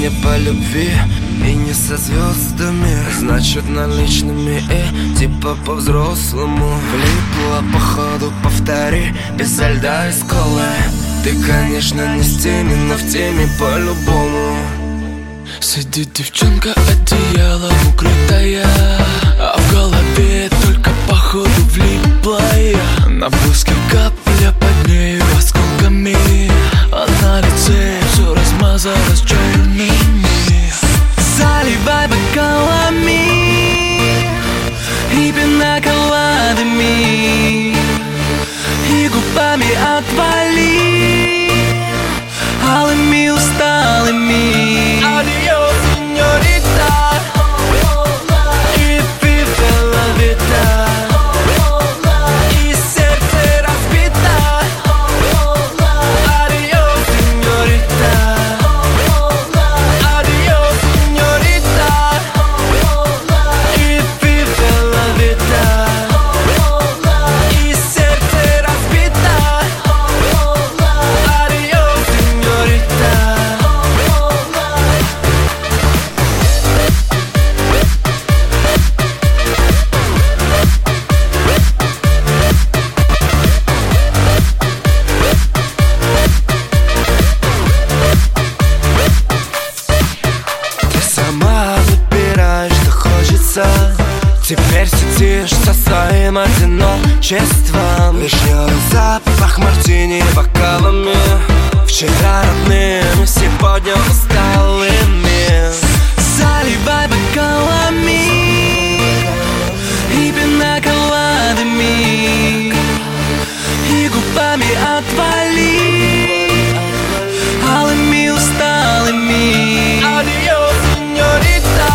не по любви и не со звездами, значит наличными и типа по-взрослому. Влипла походу, повтори, без льда и сколы. Ты, конечно, не с теми, но в теме по-любому. Сидит девчонка, одеяло укрытая, а в голове только походу влиплая. На блузке капля под нею осколками, а на лице все размазалось черными. Заливай бокалами и пинаколадами, и губами отвали алыми усталыми. Adiós, señorita, y vive la vida, y сердце разбито. Adiós, señorita, adiós, señorita, y vive la vida, y сердце разбито. Adiós, señorita. Теперь сидишь со своим одиночеством, лишний запах мартини бокалами, вчера родными, сегодня усталыми. Заливай бокалами и пинаколадами, и губами отвали алыми усталыми. Adiós, señorita,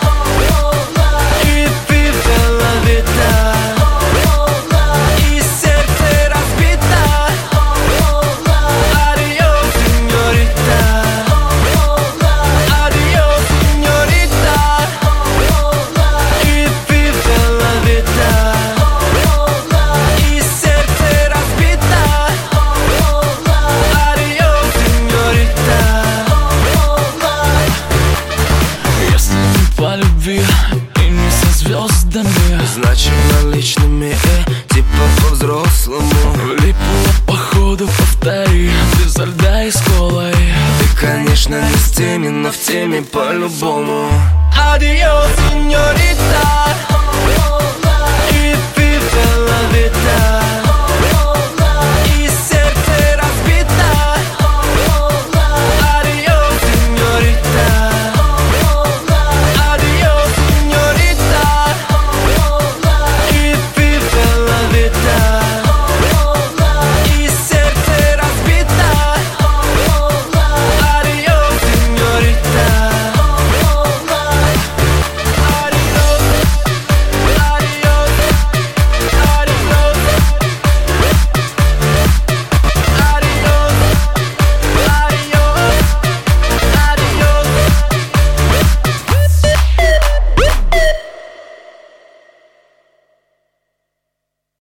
y vive la vida, y сердце разбито. Adiós, señorita, adiós, señorita, y vive la vida, y сердце разбито. Adiós, señorita. Если не по любви и не со звездами, значит наличными и типа по-взрослому. влипла походу, повтори, без льда и с колой. Ты, конечно, не с теми, но в теме по-любому. Adiós, señorita.